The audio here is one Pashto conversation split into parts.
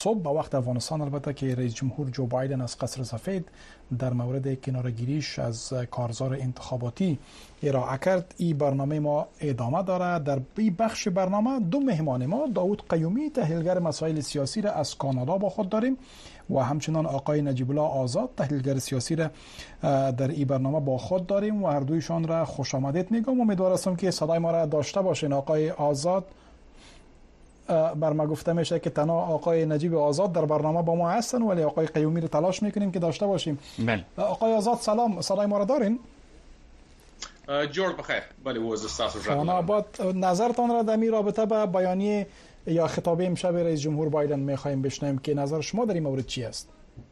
صبح به وقت افغانستان البته که رئیس جمهور جو بایدن از قصر سفید در مورد کنارگیریش از کارزار انتخاباتی ارائه کرد. این برنامه ما ادامه داره. در این بخش برنامه دو مهمان ما، داوود قیومی تحلیلگر مسائل سیاسی را از کانادا با خود داریم و همچنان آقای نجیب الله آزاد تحلیلگر سیاسی را در این برنامه با خود داریم و هر دویشان را خوش آمدید میگم. امیدوار هستم که صدای ما را داشته باشین. آقای آزاد، بر ما گفته میشه که تنها آقای نجیب آزاد در برنامه با ما هستن، ولی آقای قیومی رو تلاش میکنیم که داشته باشیم. بله. آقای آزاد سلام، صدای ما را دارین؟ جوړ بخیر. بله وز تاسو شما بعد نظرتان را در این رابطه به بیانیه یا خطاب امشب رئیس جمهور بایدن میخوایم بشنویم که نظر شما در این مورد چی است؟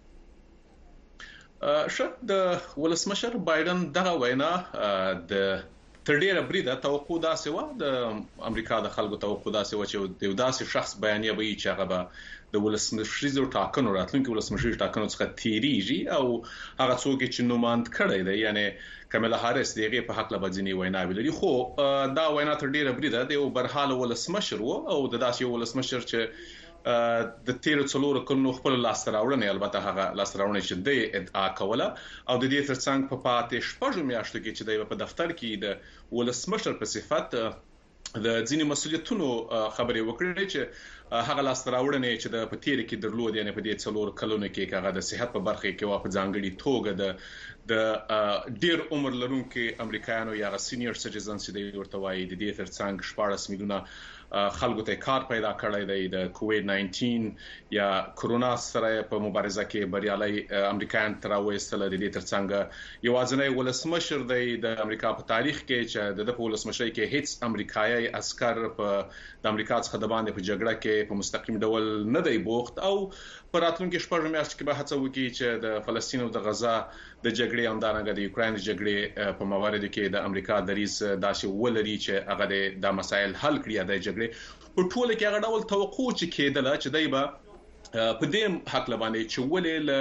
شاید د ولسمشر بایدن دغه وینا د تر ډیره بریده توقع داسې و د امریکا د خلکو توقع داسې و چې د داسې شخص بیانیه به چې هغه به د ولسمشریزو ټاکنو راتلونکي ولسمشری ټاکنو څخه تیریږي او هغه څوک چې نوماند کړی دی یعنی کاملا هاریس دغه په حق لا بدځنی وینا ویلي، خو دا وینا تر ډیره بریده د یو برحاله ولسمشر و او د داسې ولسمشر چې د تیر څلور کلونو خپل لاستراوړنې البته هغه لاستراوړنې چې د ادعا کوله او د دې ترڅنګ په پاتې شپږو میاشتو کې چې د په دفتر کې د ولسمشر په صفت د ځینې مسولیتونو خبرې وکړې چې هغه لاستراوړنې چې د پتیر کې درلود یعنی په دې څلور کلونو کې هغه د صحت په برخه کې وا په ځانګړي توګه د ډیر عمر لرونکو امریکایانو یا سینیئر سټیزنز چې د ورتوای د دې ترڅنګ 14 میلیونه خلکو ته کار پیدا کړی دی د کووید 19 یا کرونا سره په مبارزه کې بریالي امریکایان تر اوسه د دې ترڅنګ یوازینی ولسمشر دی د امریکا په تاریخ کې چې د ولسمشری کې هیڅ امریکایي عسكر په د امریکا څخه د باندې په جګړه کې په مستقیم ډول نه دی بوخت او په راتلونکي شپږ میاشتو کې به هڅه وکړي چې د فلسطین او د غزا د جګړې او د یوکرين د جګړې په موارد کې د امریکا دریز داسې ولري چې هغه د مسایل حل کړي د جګړې په ټوله کې هغه ډول توقع چې کېدله چې دایبه په دې حق لبانې چې ولې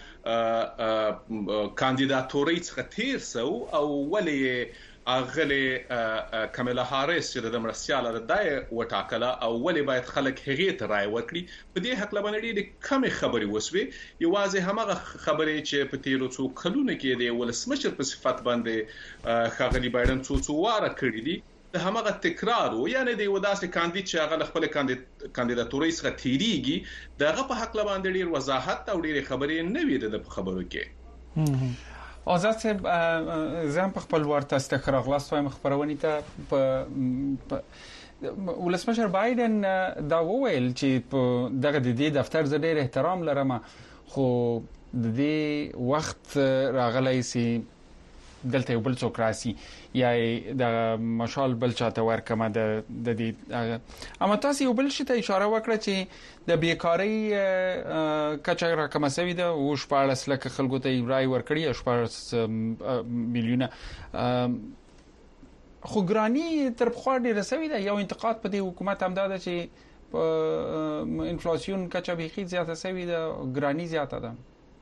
له کاندیداتوري څخه تیر سو او ولې اغلی کاملا هاریس چې د مرسیاله د دای وټاکله او ولې باید خلک هغه ته رائے ورکړي په دې حق لبنې د کم خبري وسوي یوازې همغه خبرې چې په تیرو څو کلونو کې د ولسمشر په صفت باندې خاغلی بایدن څو واره کړی دي د همغه تکرار و یعنی د وداسې کاندید چې هغه خپل کاندیداتوري څخه تیریږي دغه په حق لبنې ډیر وضاحت او ډیر خبرې نه وي د خبرو کې. آزاد صاحب زم په خپل ورته استخراج لاستوایم خبرونی ته په ولسمشر بایدن دا وویل چې دغه د دې دفتر زه ډېر احترام لرم خو د دې وخت راغلی سي دلته بل څوک راسي یا د مشال بل چاته ورکمه د دې اما تاسو یو بل شي ته اشاره وکړه چې د بیکاری کچا رقم سوي ده او 14 لک خلکو ته رای ورکړي 14 میلیونه خو ګرانی تر بخوا ډیره سوي ده. یو انتقاد په دې حکومت هم ده چې انفلاسیون کچا بيخي زیاته سوي ده، ګرانی زیاته ده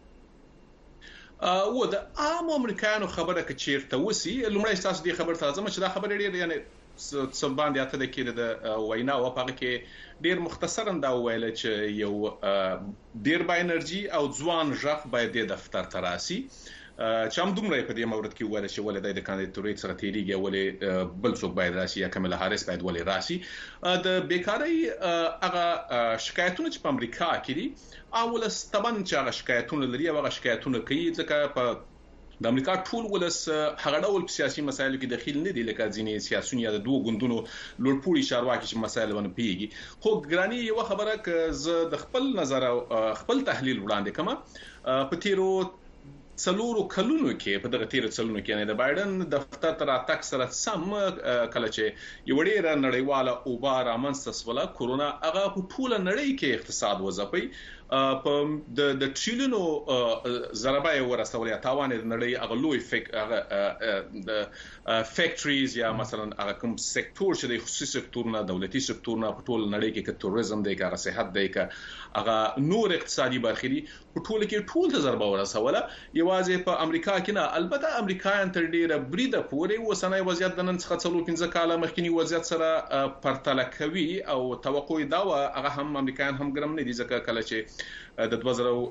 و د عام امریکایانو خبره کې چیرته وسی لومړی تاسو دې خبر ته ځم چې دا خبره ډیره یعنی سبان دی اته د کې د وینا او په کې ډیر مختصرا دا ویل چې یو ډیر با انرژي او ځوان ژغ باید د دفتر تراسي چې هم دومره په دې مورد کې ویل چې ولې د کاندیداتوري سره تیریږي ولې بل څوک باید راشي یا کاملا هاریس باید ولې راشي د بیکاری هغه شکایتونه چې په امریکا کې دي اول ستبن چې هغه شکایتونه لري او هغه شکایتونه کوي ځکه په د امریکا ټول ولس هغه ډول سیاسي مسایلو کې دخیل نه دي لکه ځینې سیاسيون یا د دوه ګوندونو لوړپوړي چارواکي چې مسایل ونه پیږي. خو ګرانی یو خبره ک ز د خپل نظر او خپل تحلیل وړاندې کما په تیرو څلورو کلونو کې په دغه تیر څلورو کې نه د بایدن دفتر تر اتک سره سم کله چې یو ډیر نړیواله او بار امنستسوله کورونا هغه په ټوله نړۍ کې اقتصاد وځپي په د ټریلیونو ضربه ورسولیا تاوان د نړۍ هغه لوی د فیکټریز یا مثلا هغه کوم سکتور چې د خصوصي سکتورونه دولتي سکتورونه په ټوله نړۍ کې ک توریزم دی ک صحت دی ک هغه نور اقتصادي برخې په ټوله کې ټول ضربه ورسوله. یو یوازې په امریکا کې نه، البته امریکایان تر ډیره بریده پورې اوسنۍ وضعیت د نن څخه 4-5 کاله مخکینی وضعیت سره پرتله کوي او توقع دا و هغه هم امریکایان هم ګرم نه دي، ځکه کله چې د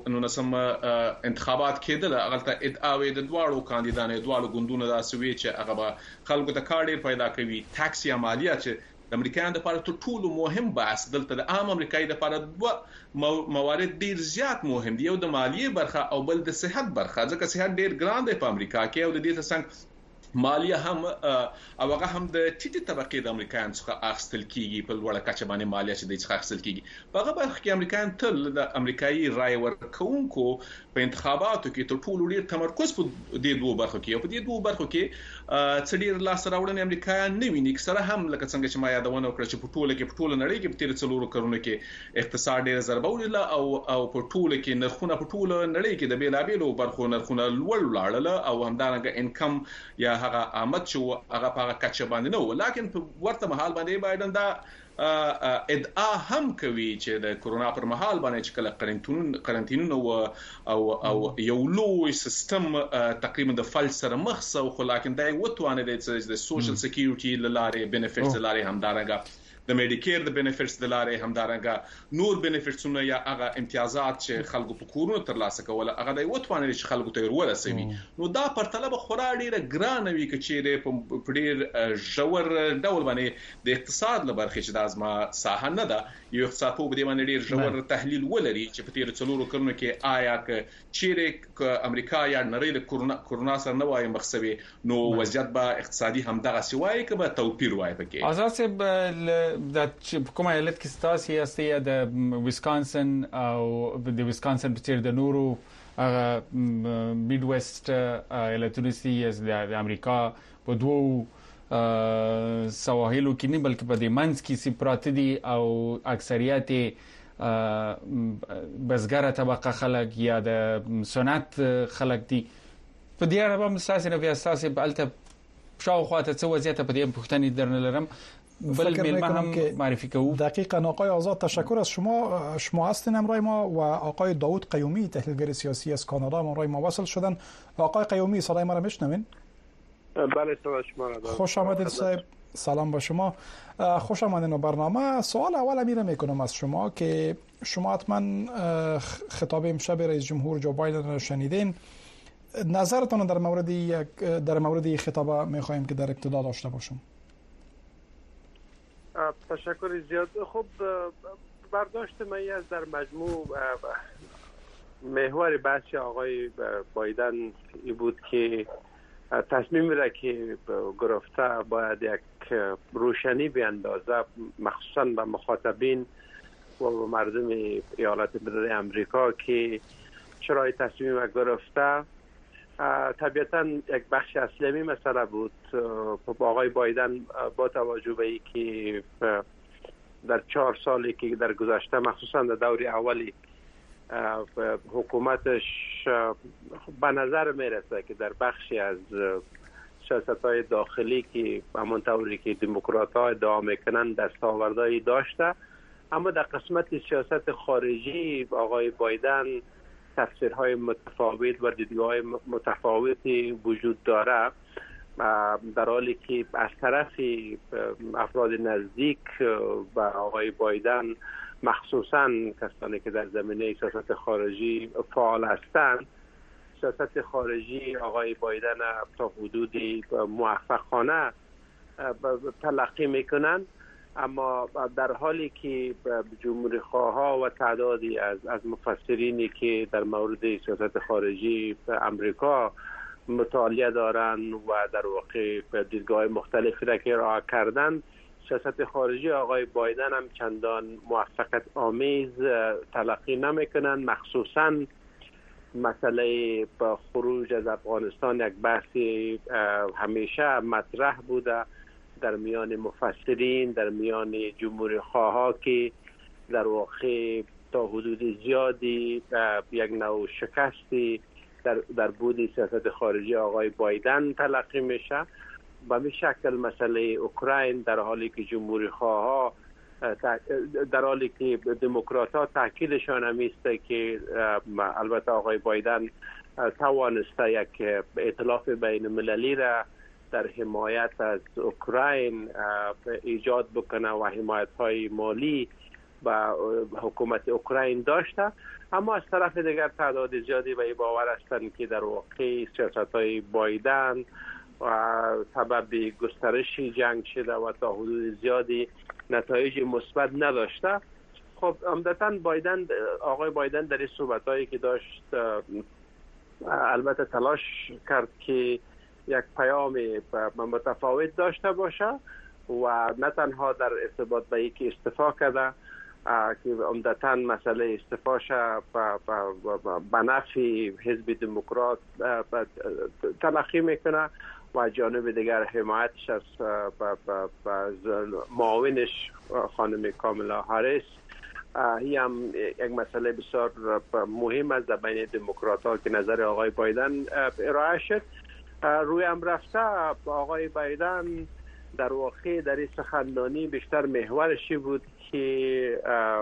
2019 انتخابات کېدل هغه ته ادعاوې د دواړو کاندیدانو دواړو ګوندونو دا سوي چې هغه به خلکو ته کار ډیر پیدا کوي. ټاکس یا مالیات چې د امریکایانو لپاره تر ټولو مهم بحث دلته د عام امریکایي لپاره دوه موارد ډیر زیات مهم دي، یو د مالیې برخه او بل د صحت برخه، ځکه صحت ډیر ګران دی په امریکا کې او د دې ترڅنګ مالیه هم او هغه هم د ټیټه طبقه د امریکایانو څخه اخیستل کیږي، په لوړه کچه باندې مالیه چې د څخه اخیستل کیږي. په هغه برخه کې امریکایان تل د امریکایي رای ورکوونکو په انتخاباتو کې تر ټولو ډیر تمرکز په دې دوه برخو کې او په دې دوه برخو کې څ ډیر لاس راوړنې امریکایان نه ویني، سره هم لکه څنګه چې ما یادونه وکړه چې په ټوله نړۍ کې په تیر 4 کلونو کې اقتصاد ډیر ضربه ولیده او په ټوله کې نرخونه په ټوله نړۍ کې د بیلابیلو برخو نرخونه لوړ لاړل او همدارنګه انکم یا هغه آمد شو هغه په کچه باندې نه و. لیکن په ورته مهال باندې بایدن دا ادعا هم کوي چې د کورونا پر مهال باندې چې کله قرنطینونه او یو لوی سیستم تقریبا د فلج سره مخ سو، خو لیکن دا وتوانه د سوشل سکیورټي لاره بینیفټس لاره همدارنګه د میډیکیر د بینیفټس د لارې همدارنګه نور بینیفټسونه یا هغه امتیازات چې خلکو په کورونو ترلاسه کول هغه د وټوانه چې خلکو ته ورسوي، نو دا پرتله به خورا ډیره ګرانه وي چې په ډیر ژور ډول باندې د اقتصاد لپاره چې د ازما ساحه نه ده، یو اقتصاد په دې باندې ډیر ژور تحلیل ولري چې په تیر 4 کلونو کې آیا چیرې امریکا یا نړۍ د کورونا سره نه وای مخسوي، نو وضعیت به اقتصادي همدغه سوای کې به توپیر وای پکې. اساس د کومه ایالت کې ستاسو هستي د ویسکانسن او د ویسکانسن په څیر د نورو میډ ویسټ ایالتونو کې د امریکا په دوه سواحلو کې نه بلکې په دې منځ کې سپرات دي او اکثریت بزګره طبقه خلک یا د صنعت خلک دي. په دې اړه به مستاسو نه اساسي بالته شاوخواته څه وضعیت په دې پوښتنې درنه لرم بل میلمه هم معرفی کنم. دقیقاً آقای آزاد تشکر از شما هستین همراه ما و آقای داوود قیومی تحلیلگر سیاسی از کانادا همراه ما وصل شدن. آقای قیومی صدای ما را میشنوین؟ بله صدای شما را دارم. خوش آمدید صاحب، سلام با شما، خوش آمدین به برنامه. سوال اول میره میکنم از شما که شما حتما خطاب امشب رئیس جمهور جو بایدن را شنیدین، نظرتون در مورد خطاب میخوایم که در ابتدا داشته باشم. تشکر زیاد. خب برداشت من از در مجموع محور بحث آقای بایدن این بود که تصمیم را که گرفته باید یک روشنی بیندازه مخصوصا به مخاطبین و مردم ایالات متحده آمریکا که چرا تصمیم را گرفته. طبیعتا یک بخش اصلی مسئله بود. آقای بایدن با توجه به اینکه در 4 سالی که در گذشته مخصوصا در دور اولی حکومتش به نظر میرسه که در بخشی از سیاست‌های داخلی که همون طوری که دموکرات‌ها ادعا میکنن دستاوردهایی داشته، اما در قسمت سیاست خارجی آقای بایدن تفسیرهای متفاوت و دیدگاه‌های متفاوتی وجود داره، در حالی که از طرف افراد نزدیک و آقای بایدن مخصوصاً کسانی که در زمینه سیاست خارجی فعال هستند، سیاست خارجی آقای بایدن تا حدودی موفقانه تلقی میکنند، اما در حالی که جمهوری‌خواها و تعدادی از مفسرینی که در مورد سیاست خارجی امریکا مطالعه دارند و در واقع دیدگاه مختلفی را که ارائه کردند، سیاست خارجی آقای بایدن هم چندان موفقیت آمیز تلقی نمیکنند. مخصوصاً مسئله با خروج از افغانستان یک بحثی همیشه مطرح بوده در میان مفسرین، در میان جمهوری خواها که در واقع تا حدود زیادی یک نوع شکستی در بود سیاست خارجی آقای بایدن تلقی میشه. به می شکل مسئله اوکراین در حالی که جمهوری خواها در حالی که دموکرات‌ها تاکیدشان همیسته که البته آقای بایدن توانسته یک ائتلاف بین المللی را در حمایت از اوکراین ایجاد بکنه و حمایت‌های مالی و حکومت اوکراین داشته، اما از طرف دیگر تعداد زیادی به باور هستند که در واقع سیاست‌های بایدن و سبب گسترش جنگ شده و تا حدود زیادی نتایج مثبت نداشته. خب عمدتاً آقای بایدن در این صحبت‌هایی که داشت البته تلاش کرد که یک پیام متفاوت داشته باشه و نه تنها در ارتباط به اینکه استعفا کرده که عمدتاً مسئله استعفاش به نفع حزب دموکرات تلقی میکنه و جانب دیگر حمایتش از معاونش خانم کاملا هاریس هی هم یک مسئله بسیار مهم است در بین دموکرات ها که نظر آقای بایدن ارائه شد. روی هم رفته آقای بایدن در واقع در این سخنرانی بیشتر محورشی بود که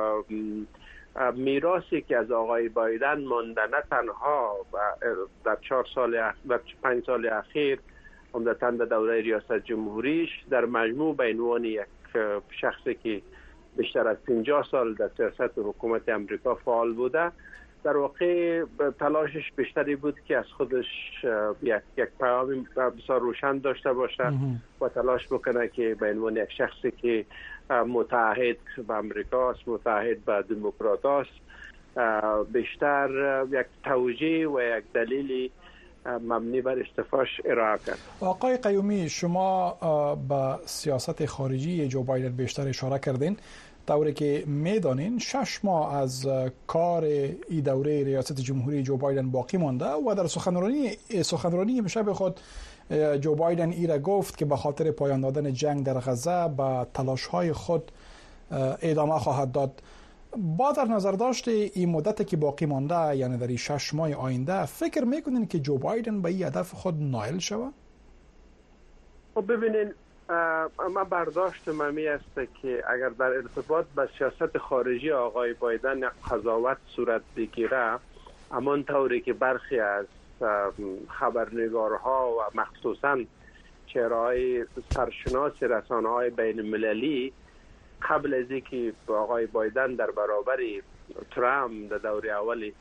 میراثی که از آقای بایدن مانده نه تنها در 5 سال اخیر عمدتاً در دوره ریاست جمهوریش در مجموع به عنوان یک شخصی که بیشتر از 50 سال در سیاست حکومت امریکا فعال بوده، در واقع تلاشش بیشتری بود که از خودش یک پیام بسیار روشن داشته باشه و تلاش بکنه که به عنوان یک شخصی که متحد به امریکاست، متحد به دموکراتاست، بیشتر یک توجیه و یک دلیلی مبنی بر استعفاش ارائه کرد. آقای قیومی، شما به سیاست خارجی جو بایدن بیشتر اشاره کردین، طوری که میدانین 6 ماه از کار این دوره ریاست جمهوری جو بایدن باقی مانده و در سخنرانی امشب خود جو بایدن ایره گفت که به خاطر پایان دادن جنگ در غزه به تلاش‌های خود ادامه خواهد داد. با در نظر داشت این مدت که باقی مانده، یعنی در این 6 ماه آینده، فکر میکنین که جو بایدن به این هدف خود نائل شود؟ خب ببینین، اما برداشت می است که اگر در ارتباط به سیاست خارجی آقای بایدن یک قضاوت صورت بگیره، همان طوری که برخی از خبرنگارها و مخصوصاً چهره‌های سرشناس رسانه‌های بین المللی قبل از اینکه آقای بایدن در برابر ترامپ در دوره اولی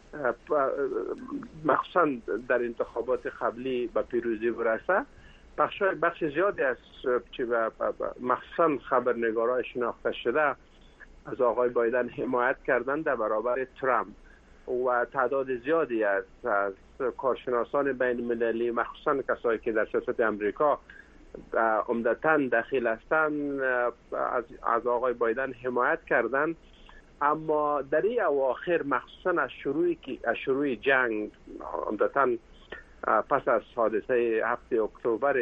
مخصوصاً در انتخابات قبلی به پیروزی برسه، بخش زیادی از مخصوصاً خبرنگارای شناخته شده از آقای بایدن حمایت کردن در برابر ترامپ و تعداد زیادی از کارشناسان بین المللی، مخصوصاً کسایی که در سیاست امریکا عمدتاً دخیل هستند، از آقای بایدن حمایت کردند. اما در این اواخر مخصوصاً از شروع جنگ، عمدتاً پس از حادثه 7 اکتبر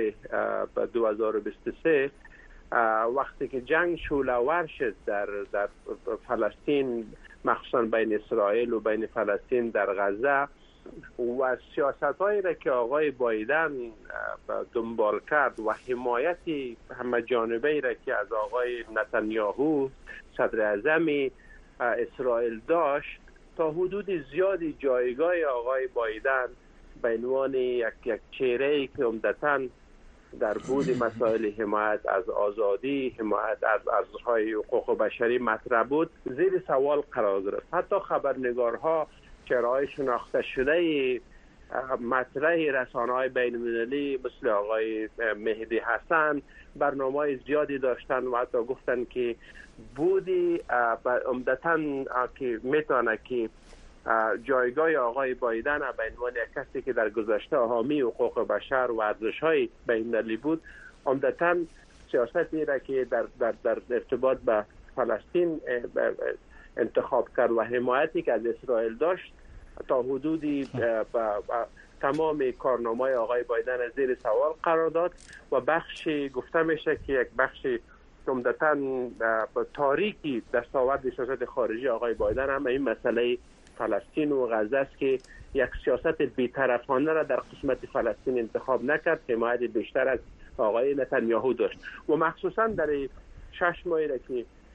2023 وقتی که جنگ شعله‌ور شد در فلسطین، مخصوصاً بین اسرائیل و بین فلسطین در غزه، و سیاست‌هایی را که آقای بایدن دنبال کرد و حمایتی همه جانبه‌ای را که از آقای نتانیاهو صدر اعظم اسرائیل داشت، تا حدود زیادی جایگاه آقای بایدن به عنوان یک چهره‌ای که عمدتاً در بود مسائل حمایت از آزادی، حمایت از ارزش‌های حقوق بشری مطرح بود، زیر سوال قرار گرفت. حتی خبرنگارها، چهره‌های شناخته شده مطرح رسانه‌های بین‌المللی مثل آقای مهدی حسن برنامه‌های زیادی داشتن و حتی گفتن که بودی عمدتاً که میتونه که جایگاه آقای بایدن به عنوان یک کسی که در گذشته حامی حقوق بشر و ارزش‌های بین‌المللی بود، عمدتاً سیاستی را که در ارتباط به فلسطین انتخاب کرد و حمایتی که از اسرائیل داشت، تا حدودی تمام کارنامه‌های آقای بایدن زیر سوال قرار داد و بخشی گفته میشه که یک بخش عمدتاً تاریکی دستاورد سیاست خارجی آقای بایدن هم این مسئله فلسطین و غزه است که یک سیاست بی‌طرفانه را در قسمت فلسطین انتخاب نکرد، حمایت بیشتر از آقای نتانیاهو داشت و مخصوصاً در 6 ماهی را که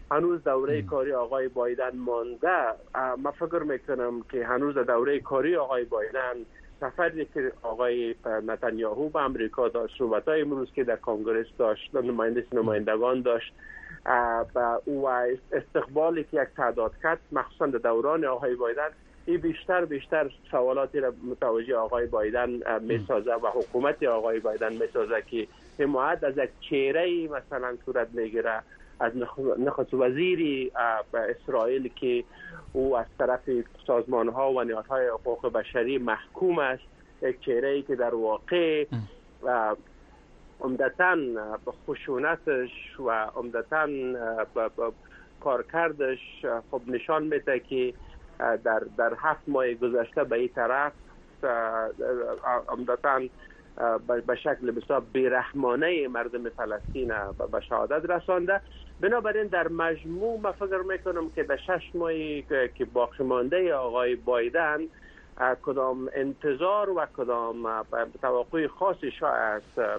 هنوز دوره کاری آقای بایدن مانده. من فکر میکنم که هنوز دوره کاری آقای بایدن، سفری که آقای نتانیاهو به امریکا داشت، صحبت‌های امروز که در کنگره داشت، نمایندگان داشت و استقبالی که یک تعداد کرد مخصوصا در دوران آقای بایدن، این بیشتر سوالاتی را متوجه آقای بایدن میسازه و حکومت آقای بایدن میسازه که حمایت از یک چهره مثلا صورت میگیره از نخست وزیری اسرائیل که او از طرف سازمان ها و نهادهای حقوق بشری محکوم است، یک چهره‌ای که در واقع عمدتاً به خشونتش و عمدتاً کارکردش خب نشان میده که در 7 ماه گذشته به این طرف عمدتاً به شکل بسیار بیرحمانه مردم فلسطین به شهادت رسانده. بنابراین در مجموع من فکر میکنم که در 6 ماهی که باقی مانده آقای بایدن کدام انتظار و کدام توقع خاصی شاید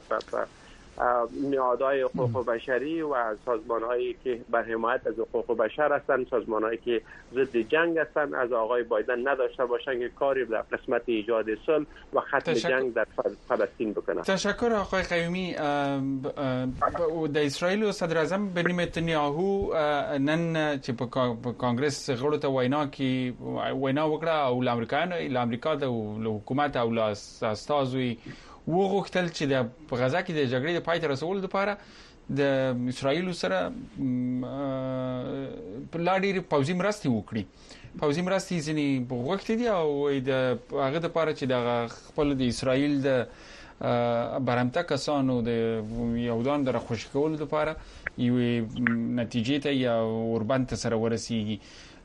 نهادهای حقوق بشری و سازمان‌هایی که بر حمایت از حقوق بشر هستند، سازمان‌هایی که ضد جنگ هستند، از آقای بایدن نداشته باشند که کاری در قسمت ایجاد صلح و ختم جنگ در فلسطین بکنند. تشکر آقای قیومی. در اسرائیل و صدر اعظم بنیامین نتانیاهو نن چې په کانګرس غړو ته وینا وکړه او ل امریکا د حکومت او ل استازوی وغوښتل چې د غزا کې د جګړې د پای ته رسولو لپاره د اسرائیل سره په لاړې پوځي مرستې وکړي. پوځي مرستې ځینې وغوښتې دي او د هغه لپاره چې د خپل د اسرائیل د برمته کسانو د یهودان د خوشی کولو لپاره یو نتیجې ته یا اوربند ته سره ورسیږي.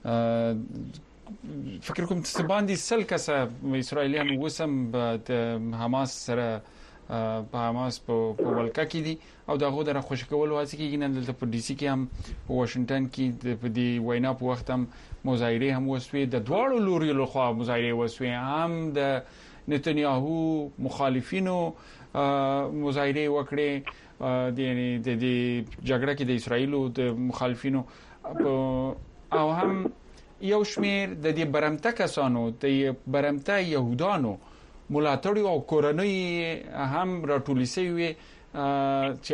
فکر کوم چې باندې سل کسه اسرائیلیان وسم د حماس سره په حماس په ولکه کې دي او دغه د خوشی کولو هڅه کوي. نن د ډي سي کې هم په واشنگټن کې د دې وینا په وخت هم مظاهره هم وسوي، د دواړو لوري له خوا مظاهره وسوي، هم د نتانیاهو مخالفینو مظاهره وکړي د جګړه کې د اسرائیل او د مخالفینو او هم یو شمیر د دې برمته کسانو د برمته يهودانو ملاتړ او کورنۍ هم راټول شوی چې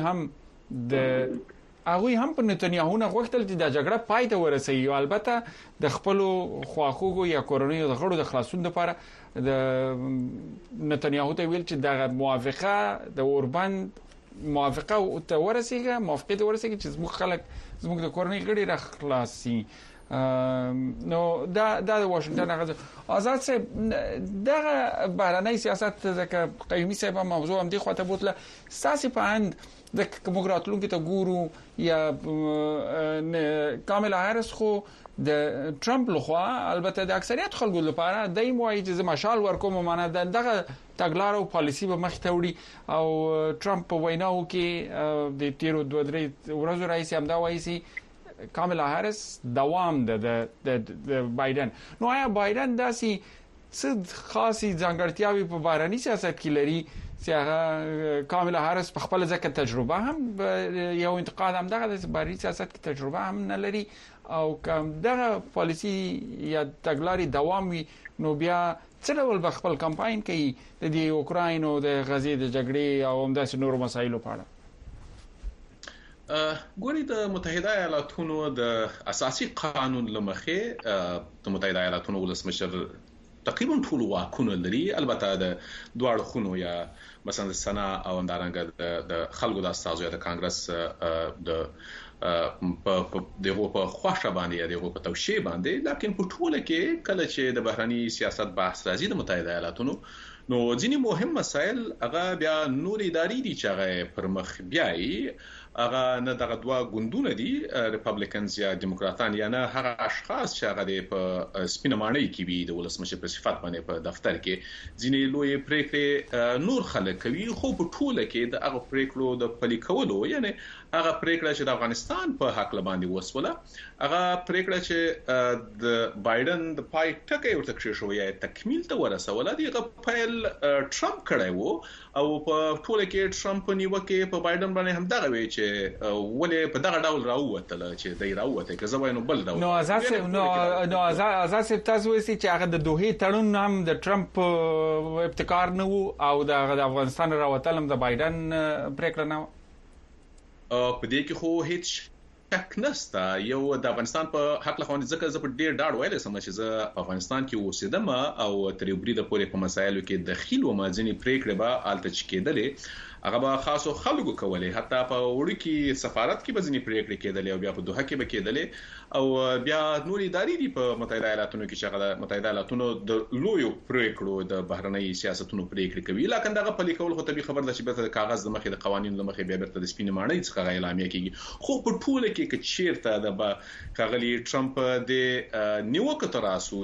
هغه هم په نتانیاهو نه غوښتل چې د جګړه پای ته ورسوي او البته د خپل خواخوږو یا کورنۍ د غړو د خلاصون لپاره د نتانیاهو ته ویل چې د موافقه د اوربند موافقه ته ورسیږي چې زموږ خلک زموږ د کورنۍ غړي را خلاصي. نو دا د واشنگټن هغه آزاد صاحب دغه بهرنۍ سیاست ځکه قیومي صاحب موضوع هم دی خواته بوتله ساسي پاند د کومګراتلون کې ته ګورو یا کاملا هارس خو د ټرمپ لخوا البته د اکثریت خلکو لپاره دای موایي چې مشال ورکوم معنا دغه تګلار او پالیسی به مخ ته وړي او ټرمپ ویناو کې د تیرو 2-3 ورځې راځي هم دا وایي کاملا هارس دوام د بایدن. نو آیا بایدن داسي څه خاصی ځانګړتیاوي په بهرني سیاست کې لري چې هغه کاملا هارس په خپل ځکه تجربه هم یو انتقاد هم دغه د بهرني سیاست کې تجربه هم نه لري او کوم دغه پالیسی یا تګلارې دوام وي نو بیا څه ډول به خپل کمپاین کوي د اوکراین او د غزې د جګړې او همداسې نورو مسایلو په اړه؟ ګوري د متحده ایالاتونو د اساسي قانون لمخې د متحده ایالاتونو ولسمشر تقریبا ټول واکونه لري، البته د دواړو خونو یا مثلا د سنا او همدارنګه د خلکو د استازو د کانګرس د په خوښه باندې دغه په توشیه باندې، لکه په ټوله کې کله چې د بهرني سیاست بحث راځي د متحده ایالاتونو نو ځینی مهم مسایل هغه بیا نور اداري دي چې هغه پر مخ بیاي، هغه نه دغه دوا ګوندونه دي ریپابلیکنز یا دیموکراتان یا نه هغه اشخاص چې هغه په سپینمانۍ کې وي د ولسمشر په صفت باندې په دفتر کې ځینې لوی پریکړې نور خلک کوي، خو په ټوله کې د هغه پریکړو د پلي کولو یعنی هغه پریکړه چې د افغانستان په حق لباندې وسوله هغه پریکړه چې د بایدن د پای ټکی ورته کړی شو یا تکمیل ته ورسوله دغه فایل ټرمپ کړی وو او په ټوله کې ټرمپ نیوکه په بایدن باندې هم دغه وی چې چې ولې په دغه ډول راووتل چې دای راووته که زه وایم بل ډول نو اساس تاسو وایي چې هغه د دوه تړون هم د ټرمپ ابتکار نه وو او د افغانستان راوتل هم د بایدن پریکړه نه په دې کې خو هیڅ شک نشته یو د افغانستان په حق له خوند ځکه زه په ډیر ډاډ ویل سم چې زه په افغانستان کې اوسېدم او تر یو بریده پورې په مسایلو کې دخیل و مازني پریکړه به الته چکیدلې هغه به خاصو خلکو کولې حتی په وړوکی سفارت کې به ځنی پریکړه کېدلې او بیا په دوحه کې به کېدلې او بیا نور ادارې دي په متحده ایالاتونو کې چې هغه متحده ایالاتونو د لویو پریکړو د بهرنۍ سیاستونو پریکړه کوي لکه دغه په لیکول خو طبي خبر ده چې به کاغذ د مخې د قوانینو د مخې بیا بیرته د سپینې ماڼۍ څخه اعلامیه کیږي خو په ټوله کې چیرته د کاغلی ټرمپ د نیوکه تراسو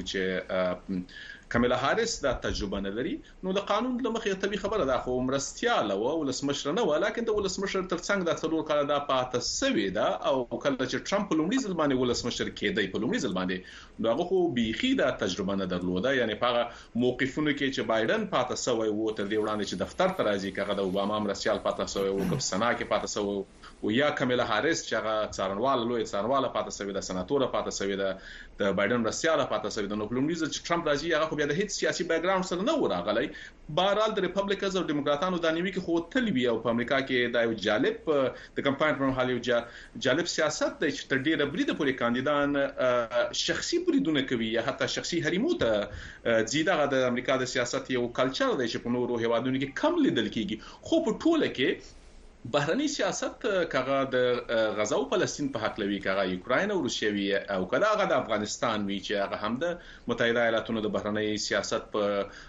چې کاملا هاریس دا تجربه نه لري نو د قانون د مخې طبي خبره ده خو مرستياله او ولسمشر نه ولکه د ولسمشر ترڅنګ د څلور کال د پاته سوي ده او کله چې ټرمپ لومړي ځل باندې ولسمشر کېدی په لومړي ځل باندې نو هغه خو بيخي د تجربه نه درلوده یعنی په موقفونو کې چې بایدن پاته سوی وو تر دې وړاندې چې دفتر ته راځي کغه د اوباما مرستيال پاته سوی وو په سنا کې پاته سوی او یا کاملا هاریس چې هغه څارنوال لوی څارنوال پاته سوی د سناتور پاته سوی د بایدن مرستيال پاته سوی د نو لومړي ځل چې ټرمپ راځي هغه خو بیا د هیڅ سیاسي بیک ګراوند سره نه وراغلی بهرحال د ریپبلیکنز او دیموکراتانو د نیوي کې خو تلوي او په امریکا کې دا یو جالب د کمپاین پر مهال یو جالب سیاست دی چې تر ډیره بریده پورې کاندیدان شخصي بریدونه کوي یا حتی شخصي حریمو ته زیاده د امریکا د سیاست یو کلچر دی چې په نورو هیوادونو کې کم لیدل کیږي خو په ټوله کې بهرنی سیاست کغه د غزا او فلسطین په حق لوي کغه یوکرين او روسیه وی او کله هغه د افغانستان وی چې هغه هم د متحده ایالاتونو د بهرنی سیاست په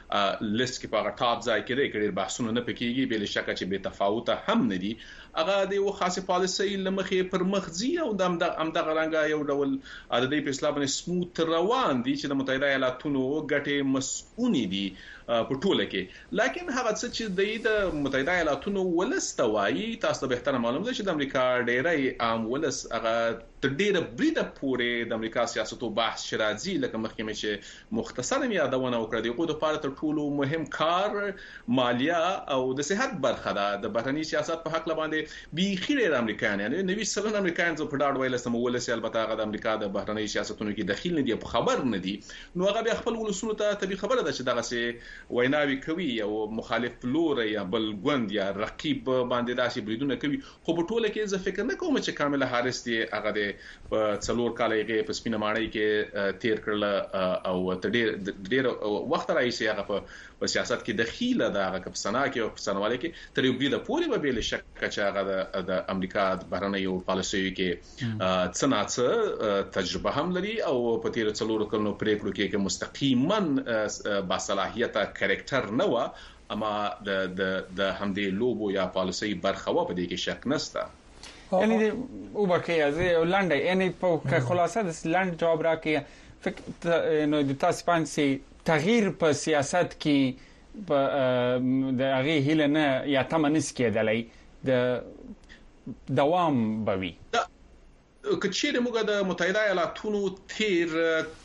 لیست کې په ټاپ ځای کې لري بحثونه نه پکېږي بل شک چې به تفاوت هم نه دي هغه د یو خاصه پالیسي لمخې پر مخزي او د امدغه رنګ یو ډول عادي په اسلام باندې سموث روان دي چې د متحده ایالاتونو ګټه مسؤونی دي په ټوله کې لکه هغه څه چې د متحده ایالاتونو ولستوي تاسو به احترام معلوم ده چې د امریکا ډیری عام ولس هغه تر ډیره بریده پورې د امریکا سیاستو بحث شرازي لکه مخکې چې مختصره یادونه وکړه د قوت لپاره تر ټولو مهم کار مالیه او د صحت برخه ده د بهرنی سیاست په حق باندې بيخي د امریکایان یعنی نوي سلن امریکایان په ډاډ ویل سم ولس البته هغه د امریکا د بهرنی سیاستونو کې دخیل نه دي په خبر نه دي نو هغه بیا خپل ولسونو ته طبي خبره ده چې دغه سي ویناوي کوي او مخالف لور یا بل ګوند یا رقیب باندې داسې بریدونه کوي خو په ټوله کې زه فکر نه کوم چې کاملا هاریس دی هغه په څلور کال یې په سپینه ماڼۍ کې تیر کړل او تر ډیر وخت راځي هغه په سیاست کې دخیله ده هغه په سنا کې او په سنواله کې تر یو بریده پورې به بل شک چې هغه د امریکا د بهرنۍ پالیسي کې څنګه تجربه هم لري او په تیر څلور کلونو پریکړو کې مستقیما باصلاحیت کریکټر نه و اما د همدې لوبو یا پالیسي برخه و په دې کې شک نشته یعنی او بکه از لنډه یعنی په خلاصه د لنډ جواب راکې فکر نو د تاسو باندې تغییر په سیاست کې په د هغه هیله نه یا تمنس کېدلای د دوام بوي کچېره موږ د متحده ایالاتونو تیر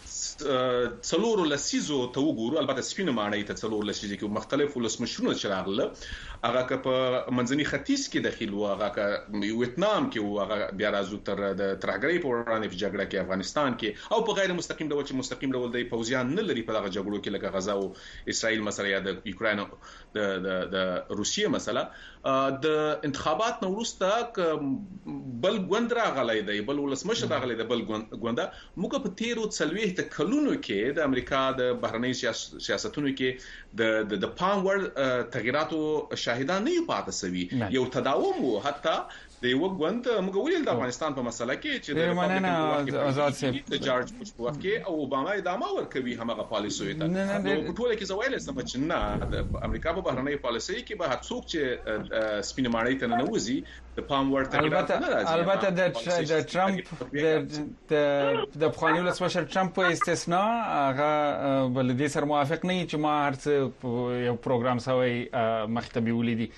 څلور لسیزو ته وګورو البته سپینه ماڼۍ ته څلور لسیزو کې مختلف ولسمشرونه چراغله هغه په منځني ختیځ کې داخل و هغه ویتنام کې و هغه بیا راځو تر د ترهګرۍ په وړاندې په جګړه کې افغانستان کې او په غیر مستقیم ډول چې مستقیم ډول د پوځیان نه لري په دغه جګړو کې لکه غزا او اسرائیل مسله یا د یوکرين د روسیې مسله د انتخابات نو وروسته بل ګوند راغلی دی بل ولسمشر راغلی دی بل ګونده موږ په تیرو څلويخ کلونو کې د امریکا د بهرنۍ سیاستونو کې د پام ور تغیراتو شاهدان نه پاتې سوي یو تداوم وو حتی د یو غوند موږ ویل د افغانستان په مسله کې چې د مننه آزاد صاحب د جارج بوش په وخت کې او اوباما ادامه ورکوي همغه پالیسي ته نو په ټوله کې زویل سم چې نه د امریکا په بهرنۍ پالیسي کې به هڅوک چې سپینه ماڼۍ ته نه وځي د پام ور تغیرات نه راځي البته د ټرمپ د افغاني ولسمشر ټرمپ په استثناء هغه بل دې سره موافق نه چې ما هرڅ یو پروګرام سوی مختبي ولیدي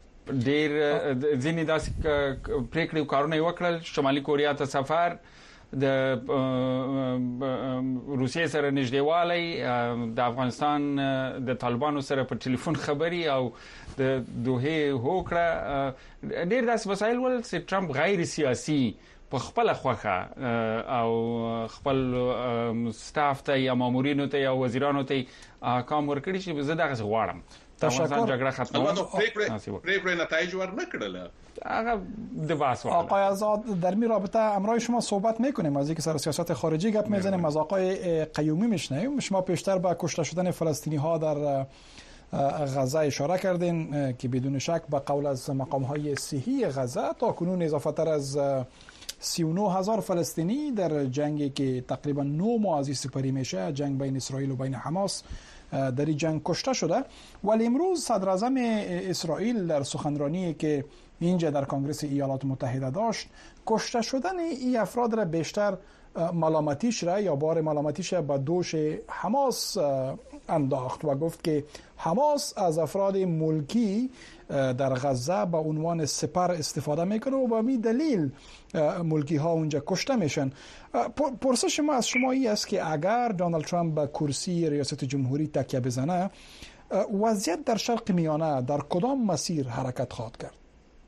ډیر ځینې داسې پریکړې کارونه وکړل شمالي کوریا ته سفر د روسیې سره نږدېوالی د افغانستان د طالبانو سره په ټلیفون خبري او د دوه هوکړه ډېر داسې مسایل ول چې ټرمپ غیر سیاسي په خپل خوخه او خپل سټاف ته یا مامورینو ته یا وزیرانو ته احکام ورکړي چې زه دغه غواړم افغانستان جګړه ختمه پریکړه نتایج ورنکړله. آقای آزاد در این رابطه امروز شما صحبت میکنیم از اینکه سر سیاست خارجی گپ میزنیم، از آقای قیومی میشنویم. شما پیشتر به کشته شدن فلسطینی ها در غزه اشاره کردین که بدون شک به قول از مقام های صحی غزه تا کنون اضافه تر از 39,000 فلسطینی در جنگی که تقریبا 9 ماه از سپری میشه، جنگ بین اسرائیل و بین حماس، در این جنگ کشته شده. ولی امروز صدر اعظم اسرائیل در سخنرانی که اینجا در کنگره ایالات متحده داشت، کشته شدن این افراد را بیشتر ملامتیش را یا بار ملامتیش را به دوش حماس انداخت و گفت که حماس از افراد ملکی در غزه به عنوان سپر استفاده میکنه و به همین دلیل ملکی ها اونجا کشته میشن. پرسش ما از شما این است که اگر دونالد ترامپ به کرسی ریاست جمهوری تکیه بزنه، وضعیت در شرق میانه در کدام مسیر حرکت خواهد کرد؟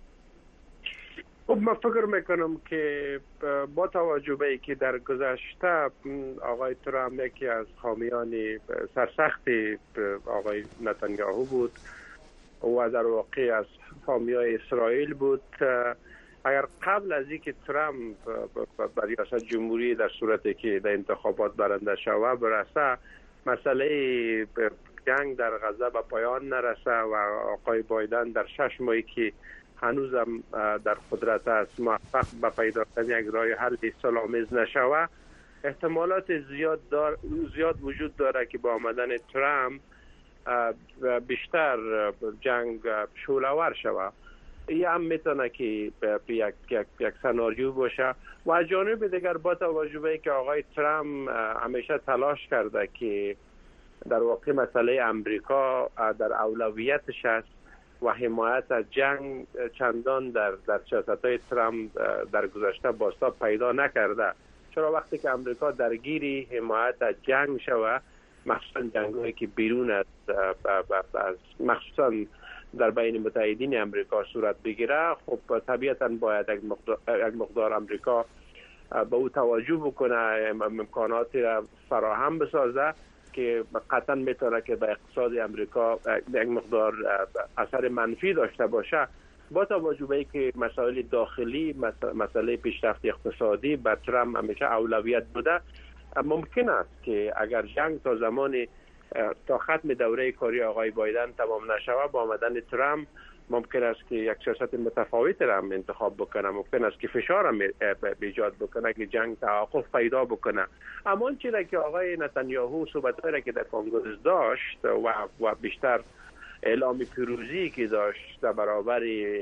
من فکر میکنم که با توجه به اینکه در گذشته آقای ترامپ یکی از حامیان سرسخت آقای نتانیاهو بود و در واقع از حامیای اسرائیل بود، اگر قبل از اینکه ترامپ به ریاست جمهوری در صورتی که در انتخابات برنده شود برسه، مسئله جنگ در غزه به پایان نرسه و آقای بایدن در 6 ماهی که هنوزم در قدرت است موفق به پیدا کردن یک راه حل صلح‌آمیز نشود، احتمالات زیاد وجود داره که با آمدن ترامپ بیشتر جنگ شعله‌ور شود. این هم میتونه که یک سناریو باشه. و از جانب دیگر با توجه به اینکه آقای ترامپ همیشه تلاش کرده که در واقع مسئله امریکا در اولویتش است و حمایت از جنگ چندان در سیاست‌های ترامپ در گذشته بازتاب پیدا نکرده، چرا وقتی که امریکا درگیری حمایت از جنگ شود، مخصوصا جنگ‌هایی که بیرون از مخصوصا در بین متحدین امریکا صورت بگیره، خب طبیعتاً باید یک مقدار امریکا به او توجه بکنه، امکاناتی را فراهم بسازه که قطعا میتونه که به اقتصاد امریکا یک مقدار اثر منفی داشته باشه. با توجه به اینکه مسائل داخلی، مسئله پیشرفت اقتصادی به ترامپ همیشه اولویت بوده، ممکن است که اگر جنگ تا زمانی تا ختم دوره کاری آقای بایدن تمام نشود، با آمدن ترامپ ممکن است که یک سیاست متفاوت را انتخاب بکنه، ممکن است که فشار را ایجاد بکنه که جنگ توقف پیدا بکنه. اما آنچه را که آقای نتانیاهو صحبت‌هایی را که در کنگره داشت و بیشتر اعلام پیروزی که داشت در برابر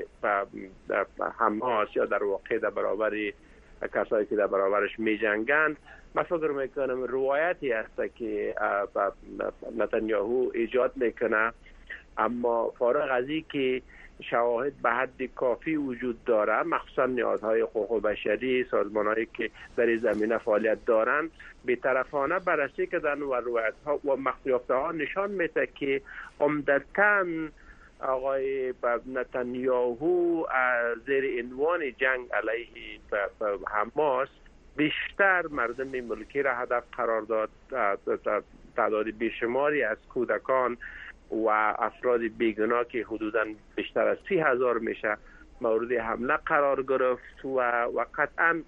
حماس یا در واقع در برابر کسایی که در برابرش می جنگند، من فکر میکنم روایتی است که نتانیاهو ایجاد میکنه، اما فارغ از این که شواهد به حد کافی وجود داره، مخصوصا نیازهای حقوق بشری، سازمانهایی که در این زمینه فعالیت دارند بی‌طرفانه بررسی کردن و روایت‌ها و مخفیافته‌ها نشان میده که عمدتاً آقای نتانیاهو زیر عنوان جنگ علیه حماس بیشتر مردم ملکی را هدف قرار داد، تعداد بیشماری از کودکان و افراد بیگناه که حدوداً بیشتر از 30,000 میشه مورد حمله قرار گرفت و قطعاً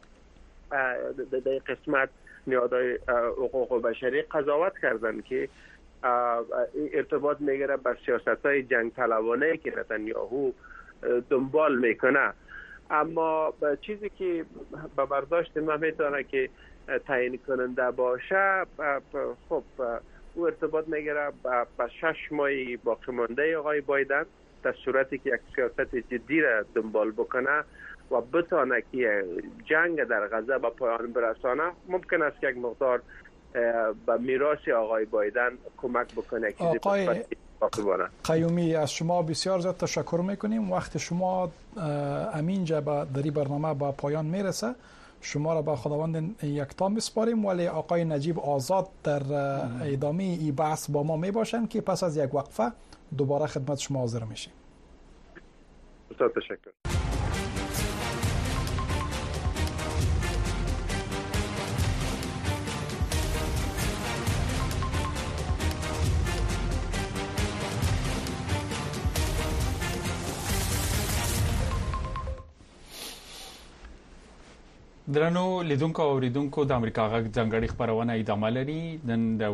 در قسمت نیازهای حقوق بشری قضاوت کردند که ارتباط میگیره با سیاست‌های جنگ طلبانه که نتانیاهو دنبال میکنه. اما چیزی که به برداشت من میتونه که تعیین کننده باشه، خب او ارتباط میگیره با 6 ماهی باقی مانده آقای بایدن، در صورتی که یک سیاست جدی را دنبال بکنه و بتونه که جنگ در غزه به پایان برسانه، ممکن است که یک مقدار به میراث آقای بایدن کمک بکنه. آقای قیومی، از شما بسیار زیاد تشکر میکنیم. وقت شما امینجا در این برنامه با پایان میرسه. شما را به خداوند یکتا میسپاریم، ولی آقای نجیب آزاد در ادامه این بحث با ما می باشند که پس از یک وقفه دوباره خدمت شما حاضر میشیم. تشکر. درنو لیدونکو او اوریدونکو د امریکا غږ ځنګړي خبرونه ادامه لري. نن د